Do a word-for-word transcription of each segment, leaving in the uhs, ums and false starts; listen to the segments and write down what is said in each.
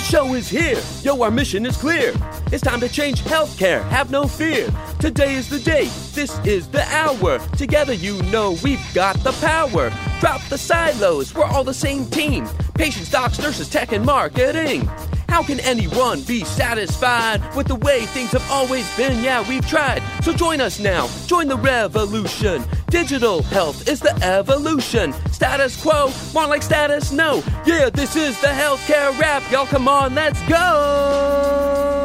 show is here. Yo, our mission is clear. It's time to change healthcare. Have no fear. Today is the day. This is the hour. Together, you know we've got the power. Drop the silos. We're all the same team. Patients, docs, nurses, tech, and marketing. How can anyone be satisfied with the way things have always been? Yeah, we've tried. So join us now. Join the revolution. Digital health is the evolution. Status quo, more like status no. Yeah, this is the healthcare rap. Y'all come on, let's go.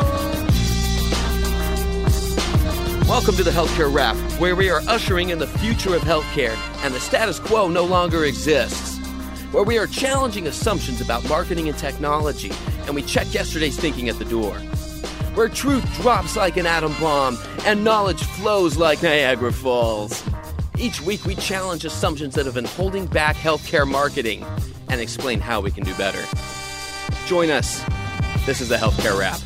Welcome to the Healthcare Rap, where we are ushering in the future of healthcare and the status quo no longer exists. Where we are challenging assumptions about marketing and technology, and we check yesterday's thinking at the door. Where truth drops like an atom bomb, and knowledge flows like Niagara Falls. Each week we challenge assumptions that have been holding back healthcare marketing, and explain how we can do better. Join us. This is the Healthcare Rap.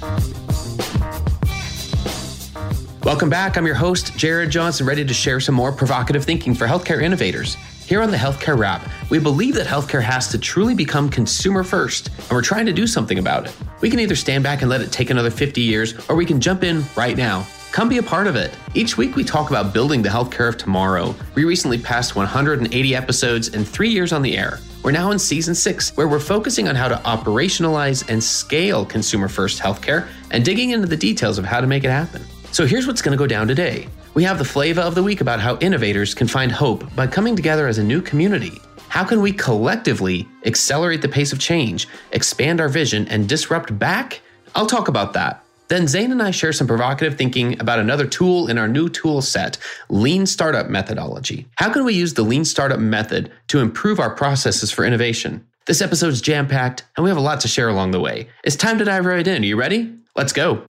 Welcome back. I'm your host, Jared Johnson, ready to share some more provocative thinking for healthcare innovators. Here on the Healthcare Rap, we believe that healthcare has to truly become consumer first, and we're trying to do something about it. We can either stand back and let it take another fifty years, or we can jump in right now. Come be a part of it. Each week we talk about building the healthcare of tomorrow. We recently passed one hundred eighty episodes and three years on the air. We're now in season six, where we're focusing on how to operationalize and scale consumer first healthcare and digging into the details of how to make it happen. So here's what's going to go down today. We have the flavor of the week about how innovators can find hope by coming together as a new community. How can we collectively accelerate the pace of change, expand our vision, and disrupt back? I'll talk about that. Then Zane and I share some provocative thinking about another tool in our new tool set, Lean Startup Methodology. How can we use the Lean Startup method to improve our processes for innovation? This episode's jam-packed, and we have a lot to share along the way. It's time to dive right in. Are you ready? Let's go.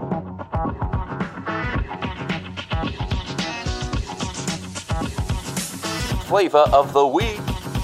Flavor of the week.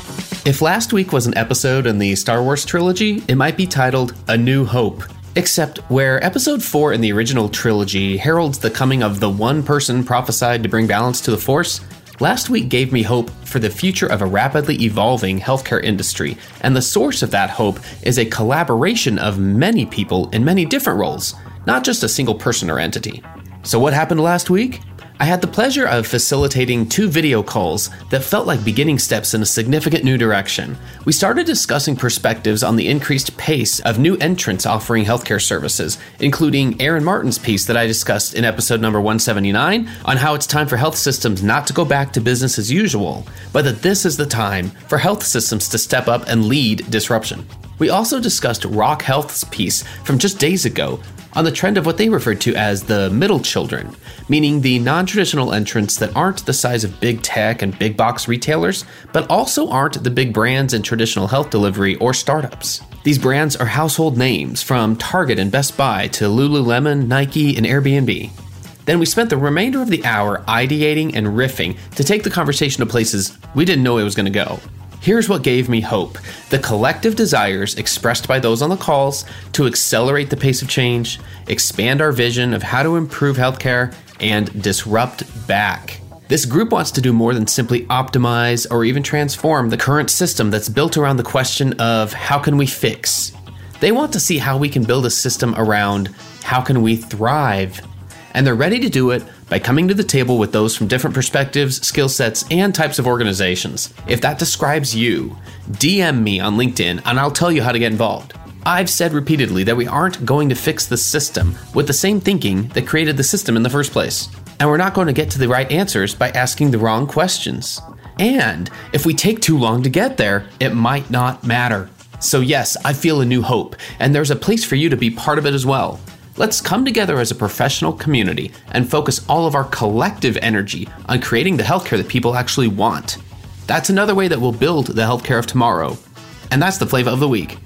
If last week was an episode in the Star Wars trilogy, it might be titled A New Hope. Except where episode four in the original trilogy heralds the coming of the one person prophesied to bring balance to the Force, last week gave me hope for the future of a rapidly evolving healthcare industry, and the source of that hope is a collaboration of many people in many different roles, not just a single person or entity. So what happened last week? I had the pleasure of facilitating two video calls that felt like beginning steps in a significant new direction. We started discussing perspectives on the increased pace of new entrants offering healthcare services, including Aaron Martin's piece that I discussed in episode number one seventy-nine on how it's time for health systems not to go back to business as usual, but that this is the time for health systems to step up and lead disruption. We also discussed Rock Health's piece from just days ago on the trend of what they referred to as the middle children, meaning the non-traditional entrants that aren't the size of big tech and big box retailers, but also aren't the big brands in traditional health delivery or startups. These brands are household names from Target and Best Buy to Lululemon, Nike, and Airbnb. Then we spent the remainder of the hour ideating and riffing to take the conversation to places we didn't know it was going to go. Here's what gave me hope: the collective desires expressed by those on the calls to accelerate the pace of change, expand our vision of how to improve healthcare, and disrupt back. This group wants to do more than simply optimize or even transform the current system that's built around the question of how can we fix? They want to see how we can build a system around how can we thrive? And they're ready to do it by coming to the table with those from different perspectives, skill sets, and types of organizations. If that describes you, D M me on LinkedIn and I'll tell you how to get involved. I've said repeatedly that we aren't going to fix the system with the same thinking that created the system in the first place. And we're not going to get to the right answers by asking the wrong questions. And if we take too long to get there, it might not matter. So yes, I feel a new hope, and there's a place for you to be part of it as well. Let's come together as a professional community and focus all of our collective energy on creating the healthcare that people actually want. That's another way that we'll build the healthcare of tomorrow. And that's the flavor of the week.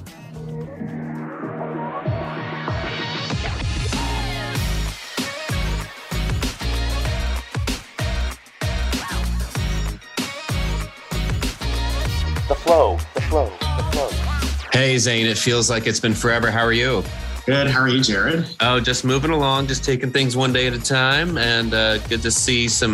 The flow, the flow, the flow. Hey Zane, it feels like it's been forever. How are you? Good. How are you, Jared? Oh, just moving along, just taking things one day at a time, and uh, good to see some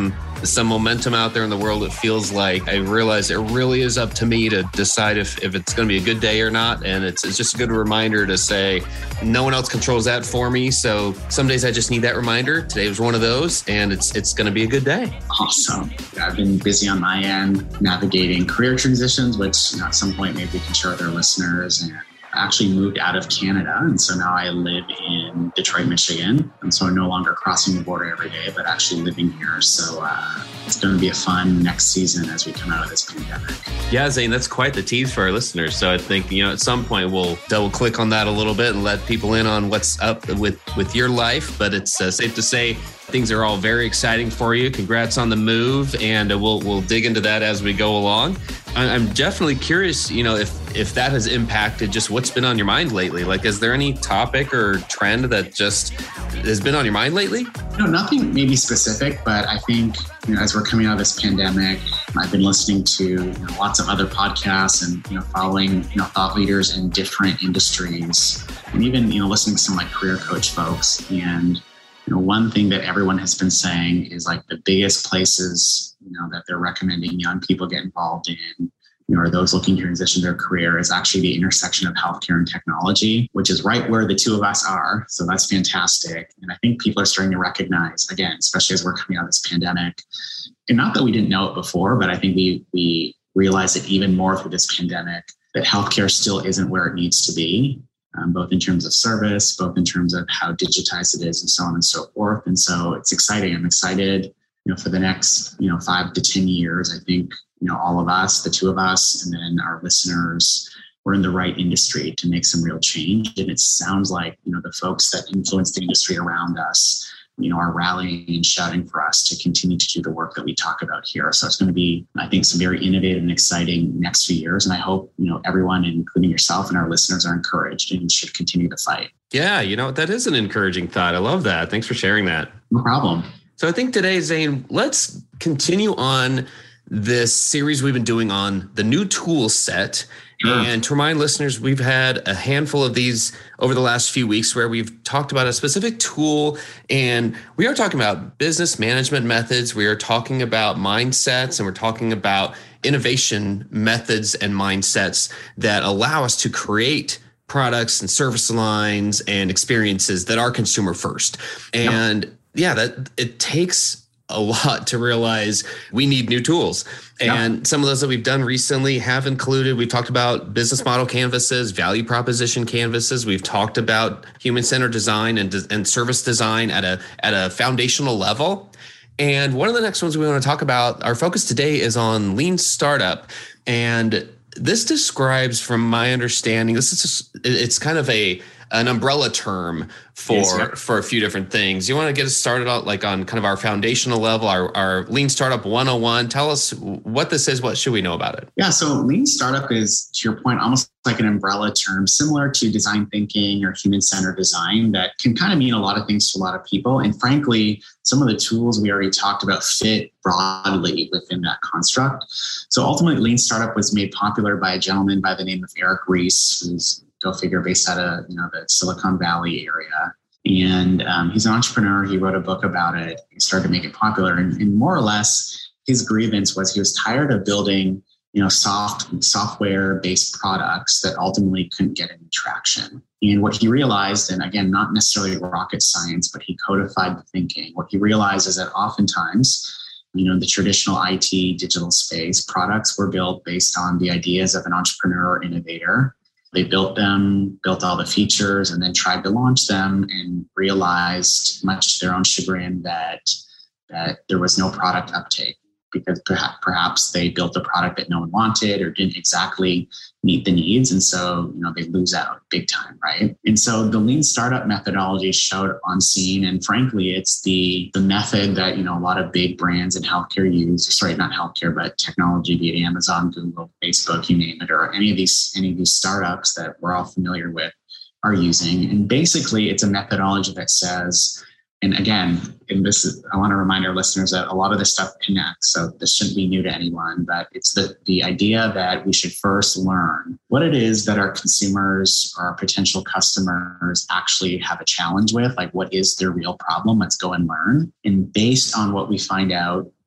some momentum out there in the world. It feels like I realize it really is up to me to decide if, if it's going to be a good day or not. And it's, it's just a good reminder to say, no one else controls that for me. So some days I just need that reminder. Today was one of those, and it's it's going to be a good day. Awesome. I've been busy on my end navigating career transitions, which, you know, at some point maybe we can share with our listeners. And I actually moved out of Canada. And so now I live in Detroit, Michigan. And so I'm no longer crossing the border every day, but actually living here. So uh, it's going to be a fun next season as we come out of this pandemic. Yeah, Zane, that's quite the tease for our listeners. So I think, you know, at some point we'll double click on that a little bit and let people in on what's up with, with your life. But it's uh, safe to say things are all very exciting for you. Congrats on the move. And uh, we'll we'll dig into that as we go along. I'm definitely curious, you know, if if that has impacted just what's been on your mind lately. Like, is there any topic or trend that just has been on your mind lately? No, nothing maybe specific, but I think, you know, as we're coming out of this pandemic, I've been listening to, you know, lots of other podcasts and, you know, following, you know, thought leaders in different industries, and even, you know, listening to some like career coach folks. And, you know, one thing that everyone has been saying is like the biggest places, you know, that they're recommending young people get involved in, you know, or those looking to transition their career is actually the intersection of healthcare and technology, which is right where the two of us are. So that's fantastic. And I think people are starting to recognize, again, especially as we're coming out of this pandemic, and not that we didn't know it before, but I think we we realize it even more through this pandemic, that healthcare still isn't where it needs to be. Um, both in terms of service, both in terms of how digitized it is, and so on and so forth. And so it's exciting. I'm excited, you know, for the next, you know, five to ten years. I think, you know, all of us, the two of us, and then our listeners, we're in the right industry to make some real change. And it sounds like, you know, the folks that influence the industry around us, you know, are rallying and shouting for us to continue to do the work that we talk about here. So it's going to be, I think, some very innovative and exciting next few years. And I hope, you know, everyone, including yourself and our listeners, are encouraged and should continue to fight. Yeah, you know, that is an encouraging thought. I love that. Thanks for sharing that. No problem. So I think today, Zane, let's continue on this series we've been doing on the new tool set. Sure. And to remind listeners, we've had a handful of these over the last few weeks where we've talked about a specific tool, and we are talking about business management methods. We are talking about mindsets, and we're talking about innovation methods and mindsets that allow us to create products and service lines and experiences that are consumer first. And yeah, yeah that it takes a lot to realize we need new tools. And yeah. some of those that we've done recently have included, we've talked about business model canvases, value proposition canvases. We've talked about human-centered design and, and service design at a, at a foundational level. And one of the next ones we want to talk about, our focus today is on lean startup. And this describes, from my understanding, this is just, it's kind of a an umbrella term for yes, yeah. for a few different things. You want to get us started out like on kind of our foundational level, our, our Lean Startup one oh one. Tell us what this is. What should we know about it? Yeah, so Lean Startup is, to your point, almost like an umbrella term, similar to design thinking or human-centered design, that can kind of mean a lot of things to a lot of people. And frankly, some of the tools we already talked about fit broadly within that construct. So ultimately, Lean Startup was made popular by a gentleman by the name of Eric Ries, who's, go figure, based out of, you know, the Silicon Valley area. And um, he's an entrepreneur. He wrote a book about it. He started to make it popular. And, and more or less, his grievance was he was tired of building, you know, soft software-based products that ultimately couldn't get any traction. And what he realized, and again, not necessarily rocket science, but he codified the thinking. What he realized is that oftentimes, you know, in the traditional I T digital space, products were built based on the ideas of an entrepreneur or innovator. They built them, built all the features, and then tried to launch them and realized, much to their own chagrin, that, that there was no product uptake because perhaps, perhaps they built a product that no one wanted or didn't exactly meet the needs. And so, you know, they lose out big time, right? And so the Lean Startup methodology showed on scene. And frankly, it's the, the method that, you know, a lot of big brands in healthcare use, sorry, not healthcare, but technology, be it Amazon, Google, Facebook, you name it, or any of these, any of these startups that we're all familiar with are using. And basically it's a methodology that says, and again, and this is, I want to remind our listeners that a lot of this stuff connects. So this shouldn't be new to anyone, but it's the, the idea that we should first learn what it is that our consumers or our potential customers actually have a challenge with. Like, what is their real problem? Let's go and learn. And based on what we find out,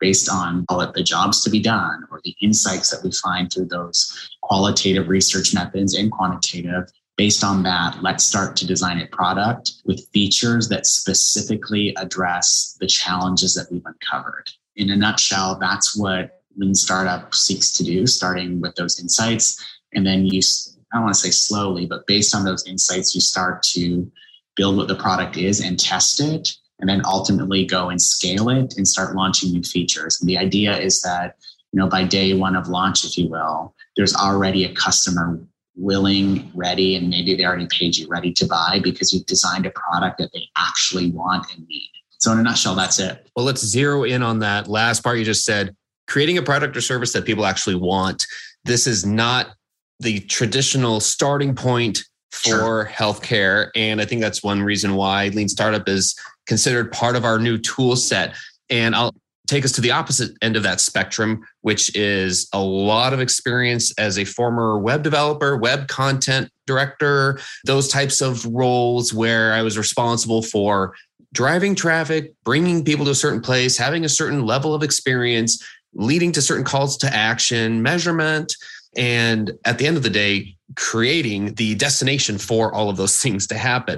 based on, call it, the jobs to be done or the insights that we find through those qualitative research methods and quantitative. Based on that, let's start to design a product with features that specifically address the challenges that we've uncovered. In a nutshell, that's what Lean Startup seeks to do, starting with those insights. And then you, I don't want to say slowly, but based on those insights, you start to build what the product is and test it, and then ultimately go and scale it and start launching new features. And the idea is that, you know, by day one of launch, if you will, there's already a customer willing, ready, and maybe they already paid you ready to buy because you've designed a product that they actually want and need. So in a nutshell, that's it. Well, let's zero in on that last part you just said, creating a product or service that people actually want. This is not the traditional starting point for sure. healthcare. And I think that's one reason why Lean Startup is considered part of our new tool set. And I'll take us to the opposite end of that spectrum, which is a lot of experience as a former web developer, web content director, those types of roles where I was responsible for driving traffic, bringing people to a certain place, having a certain level of experience, leading to certain calls to action, measurement, and at the end of the day, creating the destination for all of those things to happen.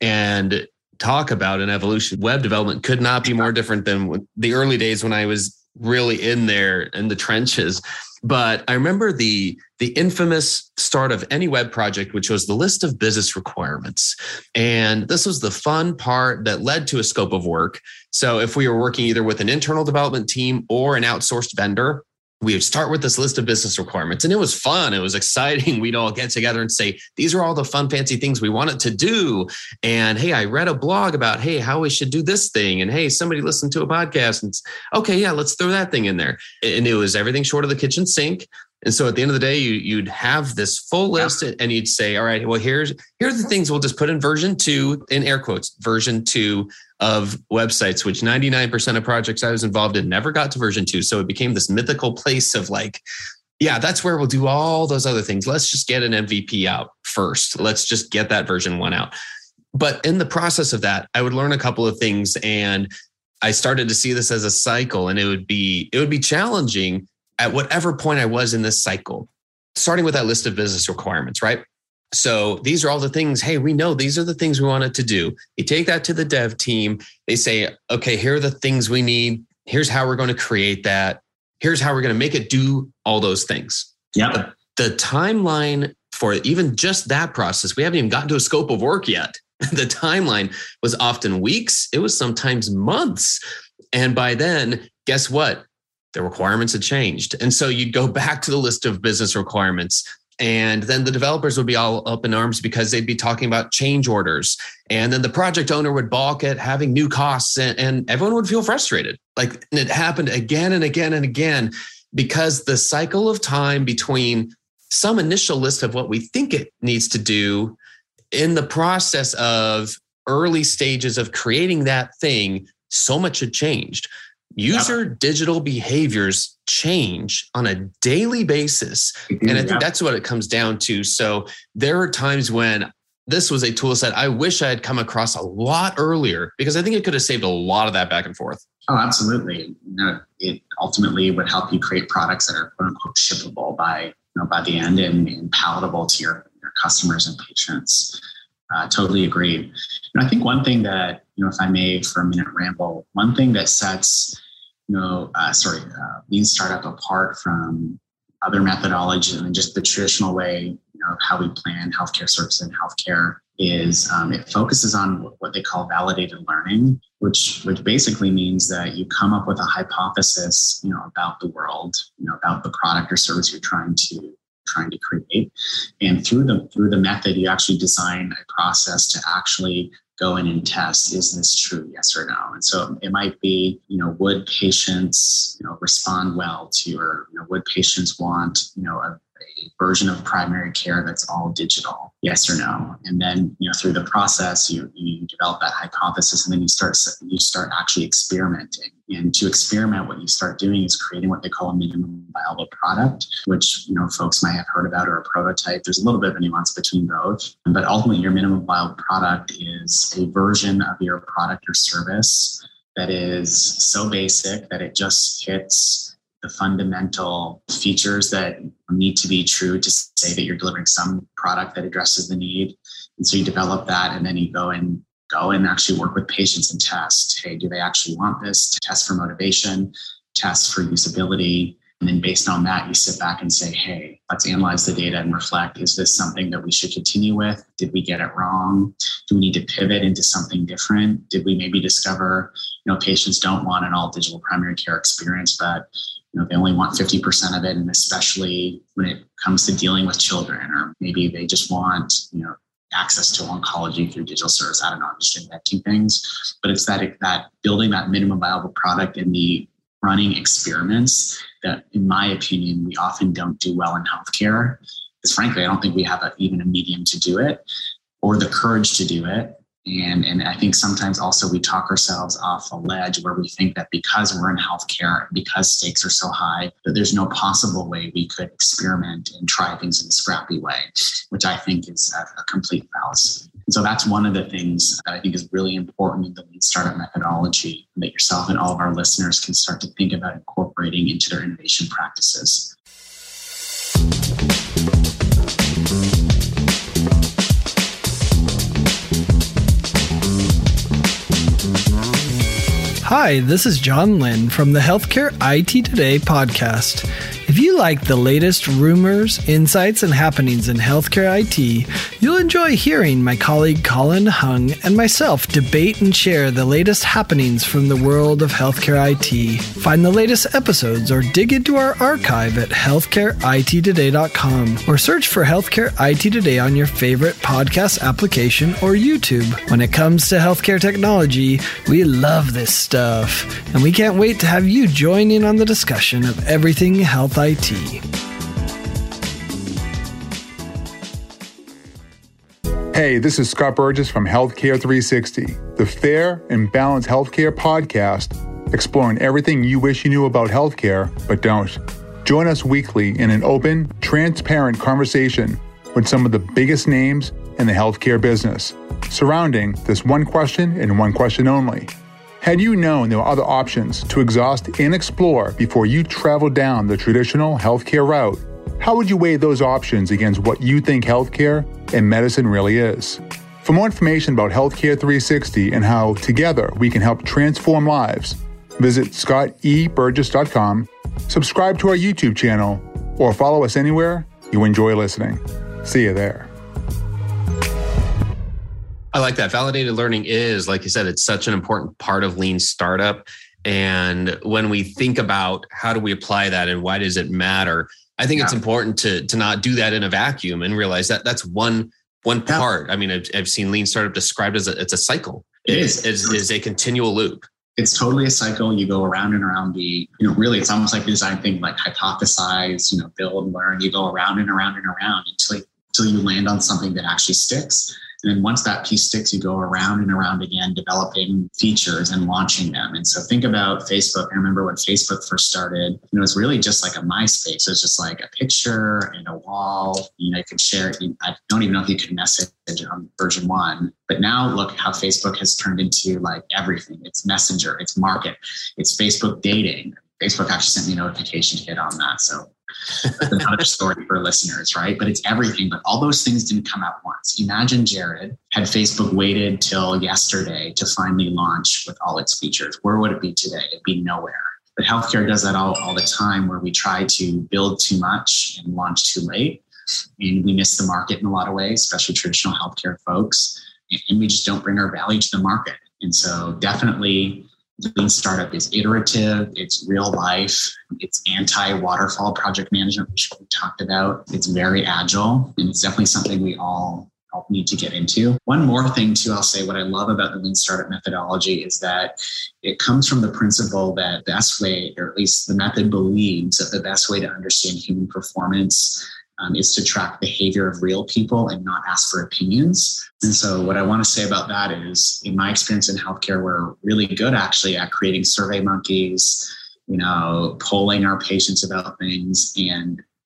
And talk about an evolution. Web development could not be more different than the early days when I was really in there in the trenches. But I remember the, the infamous start of any web project, which was the list of business requirements. And this was the fun part that led to a scope of work. So if we were working either with an internal development team or an outsourced vendor, we would start with this list of business requirements. And it was fun. It was exciting. We'd all get together and say, these are all the fun, fancy things we wanted to do. And hey, I read a blog about, hey, how we should do this thing. And hey, somebody listened to a podcast and okay, yeah, let's throw that thing in there. And it was everything short of the kitchen sink. And so at the end of the day, you, you'd have this full list and you'd say, all right, well, here's, here's the things we'll just put in version two, in air quotes, version two of websites, which ninety-nine percent of projects I was involved in never got to version two. So it became this mythical place of like, yeah, that's where we'll do all those other things. Let's just get an M V P out first. Let's just get that version one out. But in the process of that, I would learn a couple of things. And I started to see this as a cycle, and it would be, it would be challenging at whatever point I was in this cycle, starting with that list of business requirements, right? So these are all the things, hey, we know these are the things we wanted to do. You take that to the dev team. They say, okay, here are the things we need. Here's how we're going to create that. Here's how we're going to make it do all those things. Yeah. The, the timeline for even just that process, we haven't even gotten to a scope of work yet. The timeline was often weeks. It was sometimes months. And by then, guess what? The requirements had changed. And so you'd go back to the list of business requirements. And then the developers would be all up in arms because they'd be talking about change orders. And then the project owner would balk at having new costs, and, and everyone would feel frustrated. Like, and it happened again and again and again because the cycle of time between some initial list of what we think it needs to do in the process of early stages of creating that thing, so much had changed. User yep. digital behaviors change on a daily basis. Mm-hmm. And I think yep. that's what it comes down to. So there are times when this was a tool set I wish I had come across a lot earlier, because I think it could have saved a lot of that back and forth. Oh, absolutely. You know, it ultimately would help you create products that are quote unquote shippable by, you know, by the end and, and palatable to your, your customers and patients. Uh, totally agreed. And I think one thing that, you know, if I may for a minute ramble, one thing that sets, you know, uh, sorry, uh, Lean Startup apart from other methodologies and just the traditional way, you know, of how we plan healthcare services and healthcare is um, it focuses on what they call validated learning, which which basically means that you come up with a hypothesis, you know, about the world, you know, about the product or service you're trying to trying to create, and through the through the method, you actually design a process to actually go in and test, is this true, yes or no? And so it might be, you know, would patients, you know, respond well to, or, you know, would patients want, you know, a, a version of primary care that's all digital, yes or no? And then, you know, through the process, you you develop that hypothesis, and then you start you start actually experimenting. And to experiment, what you start doing is creating what they call a minimum viable product, which, you know, folks might have heard about, or a prototype. There's a little bit of a nuance between both. But ultimately, your minimum viable product is a version of your product or service that is so basic that it just hits the fundamental features that need to be true to say that you're delivering some product that addresses the need. And so you develop that, and then you go and go and actually work with patients and test. Hey, do they actually want this? Test for motivation, test for usability. And then based on that, you sit back and say, hey, let's analyze the data and reflect. Is this something that we should continue with? Did we get it wrong? Do we need to pivot into something different? Did we maybe discover, you know, patients don't want an all digital primary care experience, but you know, they only want fifty percent of it. And especially when it comes to dealing with children, or maybe they just want, you know, access to oncology through digital service. I don't know, I'm just inventing things. But it's that, that building that minimum viable product and the running experiments that, in my opinion, we often don't do well in healthcare. Because frankly, I don't think we have a, even a medium to do it or the courage to do it. And, and I think sometimes also we talk ourselves off a ledge where we think that because we're in healthcare, because stakes are so high, that there's no possible way we could experiment and try things in a scrappy way, which I think is a, a complete fallacy. And so that's one of the things that I think is really important in the Lean Startup methodology, that yourself and all of our listeners can start to think about incorporating into their innovation practices. Hi, this is John Lynn from the Healthcare I T Today podcast. If you like the latest rumors, insights, and happenings in healthcare I T, you'll enjoy hearing my colleague Colin Hung and myself debate and share the latest happenings from the world of healthcare I T. Find the latest episodes or dig into our archive at healthcare I T today dot com or search for Healthcare I T Today on your favorite podcast application or YouTube. When it comes to healthcare technology, we love this stuff, and we can't wait to have you join in on the discussion of everything health I T. Hey, this is Scott Burgess from Healthcare three sixty, the fair and balanced healthcare podcast, exploring everything you wish you knew about healthcare, but don't. Join us weekly in an open, transparent conversation with some of the biggest names in the healthcare business, surrounding this one question and one question only. Had you known there were other options to exhaust and explore before you traveled down the traditional healthcare route, how would you weigh those options against what you think healthcare and medicine really is? For more information about Healthcare three sixty and how together we can help transform lives, visit scott e burgess dot com, subscribe to our YouTube channel, or follow us anywhere you enjoy listening. See you there. I like that. Validated learning is, like you said, it's such an important part of Lean Startup. And when we think about how do we apply that and why does it matter, I think yeah. it's important to to not do that in a vacuum and realize that that's one one yeah. part. I mean, I've, I've seen Lean Startup described as a, it's a cycle. It, it is. is is a continual loop. It's totally a cycle. You go around and around the, you know, really, it's almost like a design thing, like hypothesize, you know, build, learn. You go around and around and around until until you land on something that actually sticks. And then once that piece sticks, you go around and around again, developing features and launching them. And so think about Facebook. I remember when Facebook first started, you know, it's really just like a MySpace. It's just like a picture and a wall. You know, you could share it. I don't even know if you could message on version one. But now look how Facebook has turned into like everything. It's Messenger, it's Market, it's Facebook dating. Facebook actually sent me a notification to get on that. So that's another story for listeners, right? But it's everything. But all those things didn't come out once. Imagine, Jared, had Facebook waited till yesterday to finally launch with all its features. Where would it be today? It'd be nowhere. But healthcare does that all, all the time, where we try to build too much and launch too late. And we miss the market in a lot of ways, especially traditional healthcare folks. And we just don't bring our value to the market. And so definitely, Lean Startup is iterative, it's real life, it's anti-waterfall project management, which we talked about. It's very agile, and it's definitely something we all, all need to get into. One more thing too, I'll say what I love about the Lean Startup methodology is that it comes from the principle that the best way, or at least the method believes that the best way to understand human performance Um, is to track behavior of real people and not ask for opinions. And so what I want to say about that is, in my experience in healthcare, we're really good actually at creating survey monkeys, you know, polling our patients about things. And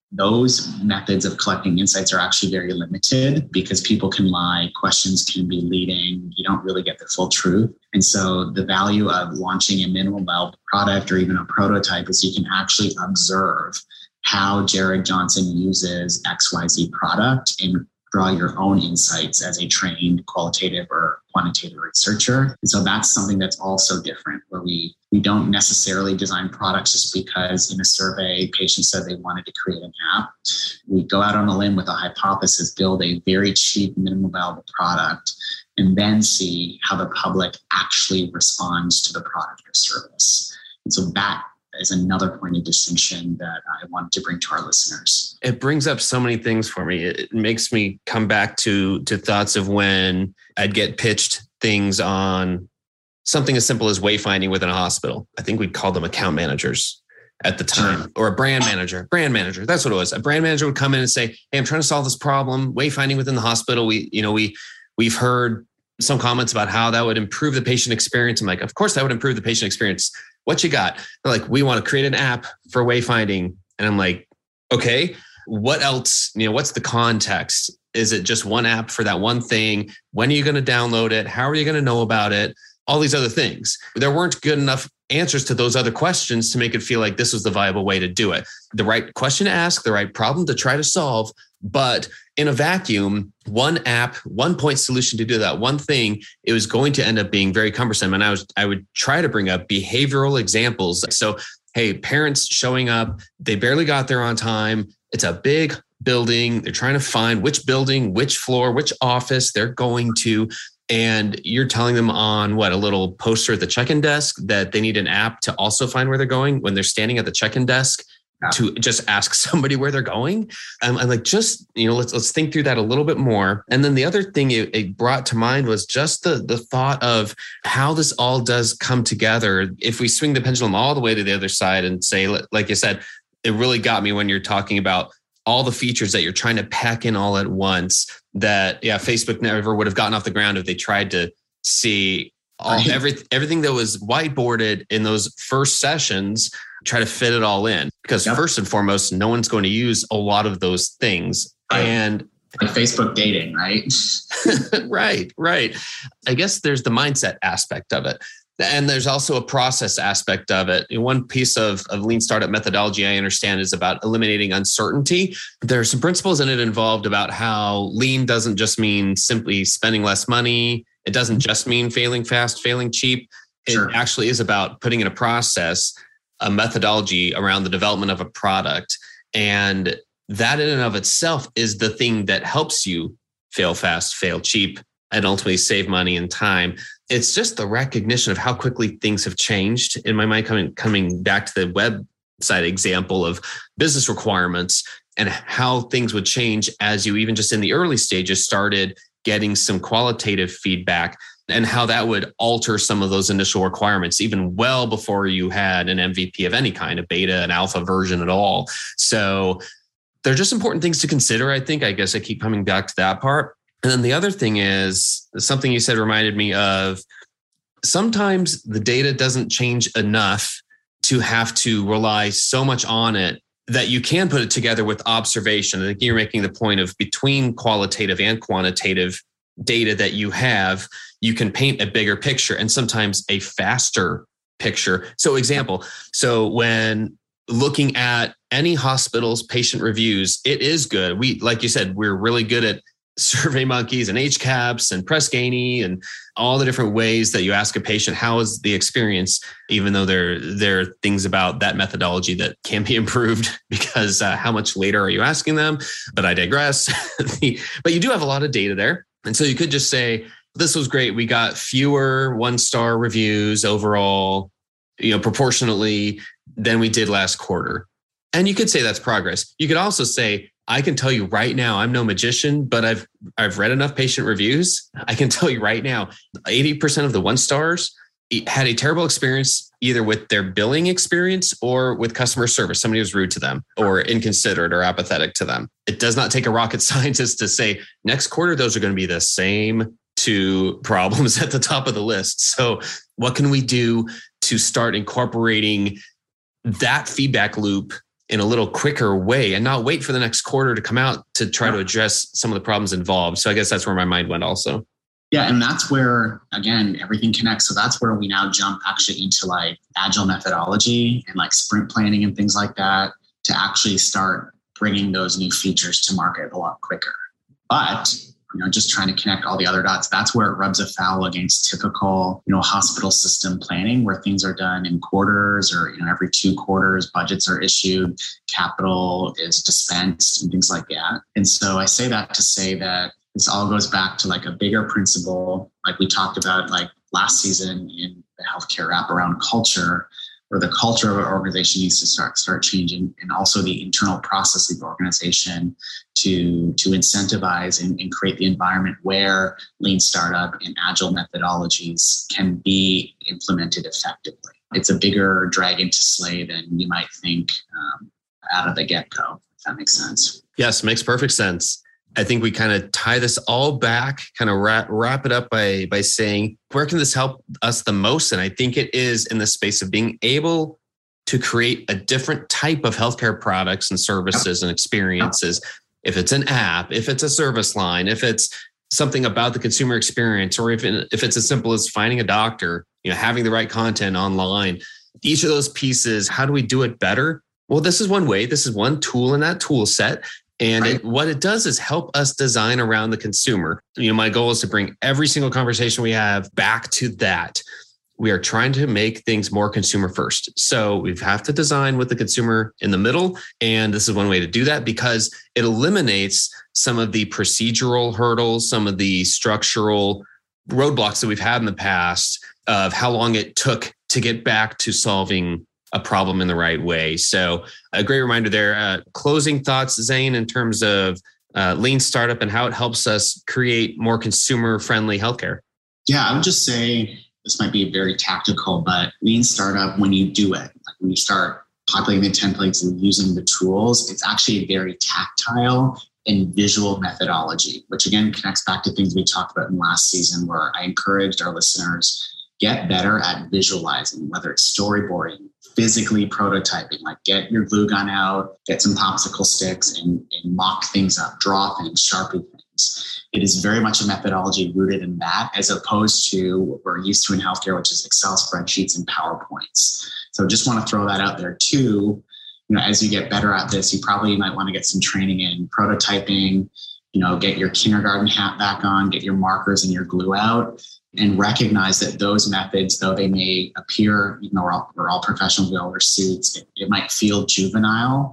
those methods of collecting insights are actually very limited because people can lie, questions can be leading, you don't really get the full truth. And so the value of launching a minimal viable product or even a prototype is you can actually observe how Jared Johnson uses X Y Z product and draw your own insights as a trained qualitative or quantitative researcher. And so that's something that's also different, where we we don't necessarily design products just because in a survey patients said they wanted to create an app. We go out on a limb with a hypothesis, build a very cheap, minimum viable product, and then see how the public actually responds to the product or service. And so that is another point of distinction that I wanted to bring to our listeners. It brings up so many things for me. It makes me come back to, to thoughts of when I'd get pitched things on something as simple as wayfinding within a hospital. I think we'd call them account managers at the time, sure. Or a brand manager, brand manager. That's what it was. A brand manager would come in and say, hey, I'm trying to solve this problem. Wayfinding within the hospital. We, you know, we, we've heard some comments about how that would improve the patient experience. I'm like, of course that would improve the patient experience. What you got? They're like, we want to create an app for wayfinding. And I'm like, okay, what else? You know, what's the context? Is it just one app for that one thing? When are you going to download it? How are you going to know about it? All these other things. There weren't good enough answers to those other questions to make it feel like this was the viable way to do it. The right question to ask, the right problem to try to solve. But in a vacuum, one app, one point solution to do that one thing, it was going to end up being very cumbersome. And I was, I would try to bring up behavioral examples. So, hey, parents showing up, they barely got there on time. It's a big building. They're trying to find which building, which floor, which office they're going to. And you're telling them on what, a little poster at the check-in desk that they need an app to also find where they're going when they're standing at the check-in desk. Yeah. To just ask somebody where they're going. I'm, I'm like, just, you know, let's let's think through that a little bit more. And then the other thing it, it brought to mind was just the the thought of how this all does come together. If we swing the pendulum all the way to the other side and say, like you said, it really got me when you're talking about all the features that you're trying to pack in all at once, that, yeah, Facebook never would have gotten off the ground if they tried to see all right. every, everything that was whiteboarded in those first sessions, try to fit it all in. Because yep. First and foremost, no one's going to use a lot of those things. Right. And like Facebook dating, right? right, right. I guess there's the mindset aspect of it. And there's also a process aspect of it. One piece of, of lean startup methodology I understand is about eliminating uncertainty. There are some principles in it involved about how lean doesn't just mean simply spending less money. It doesn't just mean failing fast, failing cheap. It sure. actually is about putting in a process, a methodology around the development of a product. And that in and of itself is the thing that helps you fail fast, fail cheap, and ultimately save money and time. It's just the recognition of how quickly things have changed. In my mind, coming coming back to the website example of business requirements and how things would change as you even just in the early stages started getting some qualitative feedback, and how that would alter some of those initial requirements, even well before you had an M V P of any kind, a beta, an alpha version at all. So they're just important things to consider, I think. I guess I keep coming back to that part. And then the other thing is something you said reminded me of, sometimes the data doesn't change enough to have to rely so much on it that you can put it together with observation. I think you're making the point of between qualitative and quantitative data that you have, you can paint a bigger picture and sometimes a faster picture. So example, so when looking at any hospital's patient reviews, it is good. We, like you said, we're really good at SurveyMonkeys and H CAHPS and Press Ganey and all the different ways that you ask a patient, how is the experience, even though there, there are things about that methodology that can be improved because uh, how much later are you asking them? But I digress. But you do have a lot of data there. And so you could just say, this was great. We got fewer one-star reviews overall, you know, proportionately than we did last quarter. And you could say that's progress. You could also say, I can tell you right now, I'm no magician, but I've I've read enough patient reviews. I can tell you right now, eighty percent of the one stars had a terrible experience either with their billing experience or with customer service. Somebody was rude to them or inconsiderate or apathetic to them. It does not take a rocket scientist to say next quarter, those are going to be the same two problems at the top of the list. So what can we do to start incorporating that feedback loop in a little quicker way and not wait for the next quarter to come out to try to address some of the problems involved. So I guess that's where my mind went also. Yeah. And that's where, again, everything connects. So that's where we now jump actually into like agile methodology and like sprint planning and things like that to actually start bringing those new features to market a lot quicker. But you know, just trying to connect all the other dots. That's where it rubs afoul against typical, you know, hospital system planning where things are done in quarters or, you know, every two quarters, budgets are issued, capital is dispensed and things like that. And so I say that to say that this all goes back to like a bigger principle, like we talked about like last season in the healthcare wrap around culture, where the culture of an organization needs to start start changing, and also the internal process of the organization to, to incentivize and, and create the environment where lean startup and agile methodologies can be implemented effectively. It's a bigger dragon to slay than you might think um, out of the get-go, if that makes sense. Yes, makes perfect sense. I think we kind of tie this all back, kind of wrap, wrap it up by, by saying, where can this help us the most? And I think it is in the space of being able to create a different type of healthcare products and services and experiences. If it's an app, if it's a service line, if it's something about the consumer experience, or if, it, if it's as simple as finding a doctor, you know, having the right content online, each of those pieces, how do we do it better? Well, this is one way. This is one tool in that tool set. And it, what it does is help us design around the consumer. You know, my goal is to bring every single conversation we have back to that. We are trying to make things more consumer first. So we have to design with the consumer in the middle. And this is one way to do that because it eliminates some of the procedural hurdles, some of the structural roadblocks that we've had in the past of how long it took to get back to solving a problem in the right way. So a great reminder there. Uh, closing thoughts, Zane, in terms of uh, lean startup and how it helps us create more consumer-friendly healthcare. Yeah, I would just say this might be very tactical, but lean startup, when you do it, like when you start populating the templates and using the tools, it's actually a very tactile and visual methodology, which again connects back to things we talked about in last season, where I encouraged our listeners get better at visualizing, whether it's storyboarding, physically prototyping, like get your glue gun out, get some popsicle sticks and, and mock things up, draw things, sharpie things. It is very much a methodology rooted in that, as opposed to what we're used to in healthcare, which is Excel spreadsheets and PowerPoints. So just want to throw that out there too. You know, as you get better at this, you probably might want to get some training in prototyping, you know, get your kindergarten hat back on, get your markers and your glue out, and recognize that those methods, though they may appear, you know, we're all, we're all professionals, we all wear suits, it, it might feel juvenile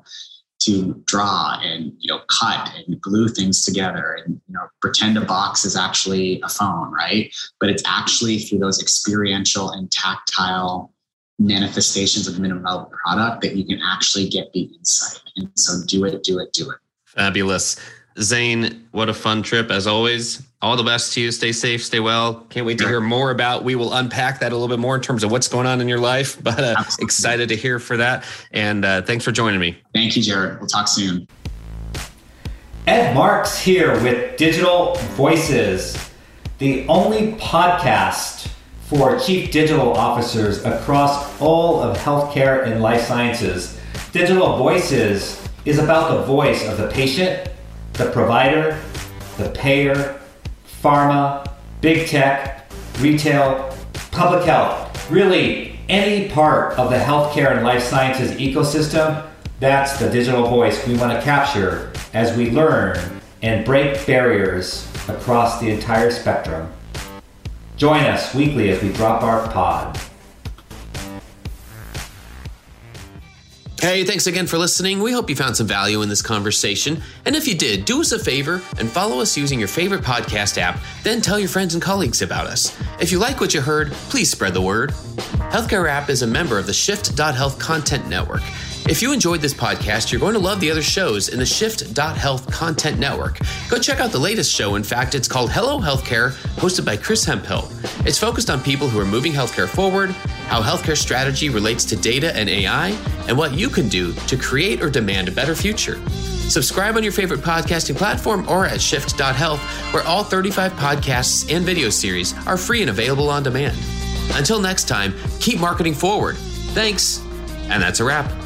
to draw and, you know, cut and glue things together and, you know, pretend a box is actually a phone, right? But it's actually through those experiential and tactile manifestations of the minimum viable product that you can actually get the insight. And so do it, do it, do it. Fabulous. Zane, what a fun trip as always. All the best to you. Stay safe, stay well. Can't wait to hear more about, we will unpack that a little bit more in terms of what's going on in your life, but uh, excited to hear for that. And uh, thanks for joining me. Thank you, Jared. We'll talk soon. Ed Marks here with Digital Voices, the only podcast for chief digital officers across all of healthcare and life sciences. Digital Voices is about the voice of the patient, the provider, the payer, pharma, big tech, retail, public health, really any part of the healthcare and life sciences ecosystem. That's the digital voice we want to capture as we learn and break barriers across the entire spectrum. Join us weekly as we drop our pod. Hey, thanks again for listening. We hope you found some value in this conversation. And if you did, do us a favor and follow us using your favorite podcast app, then tell your friends and colleagues about us. If you like what you heard, please spread the word. Healthcare Wrap is a member of the Shift dot Health Content Network. If you enjoyed this podcast, you're going to love the other shows in the Shift dot Health Content Network. Go check out the latest show. In fact, it's called Hello Healthcare, hosted by Chris Hemphill. It's focused on people who are moving healthcare forward, how healthcare strategy relates to data and A I, and what you can do to create or demand a better future. Subscribe on your favorite podcasting platform or at Shift dot Health, where all thirty-five podcasts and video series are free and available on demand. Until next time, keep marketing forward. Thanks, and that's a wrap.